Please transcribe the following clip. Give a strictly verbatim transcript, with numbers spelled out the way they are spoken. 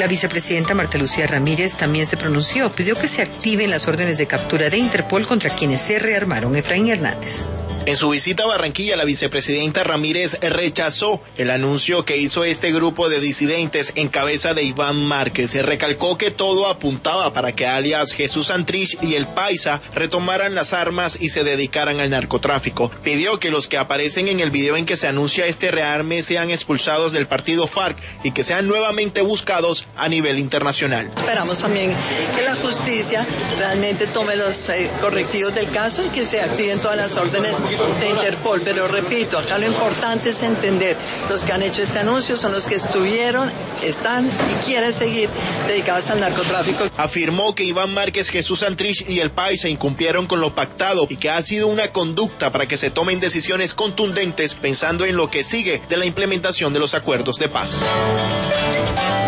La vicepresidenta Marta Lucía Ramírez también se pronunció, pidió que se activen las órdenes de captura de Interpol contra quienes se rearmaron. Efraín Hernández. En su visita a Barranquilla, la vicepresidenta Ramírez rechazó el anuncio que hizo este grupo de disidentes en cabeza de Iván Márquez. Se recalcó que todo apuntaba para que alias Jesús Santrich y el Paisa retomaran las armas y se dedicaran al narcotráfico. Pidió que los que aparecen en el video en que se anuncia este rearme sean expulsados del partido FARC y que sean nuevamente buscados a nivel internacional. Esperamos también que la justicia realmente tome los eh, correctivos del caso y que se activen todas las órdenes de Interpol, pero repito, acá lo importante es entender, los que han hecho este anuncio son los que estuvieron, están y quieren seguir dedicados al narcotráfico. Afirmó que Iván Márquez, Jesús Santrich y el Paisa incumplieron con lo pactado y que ha sido una conducta para que se tomen decisiones contundentes pensando en lo que sigue de la implementación de los acuerdos de paz.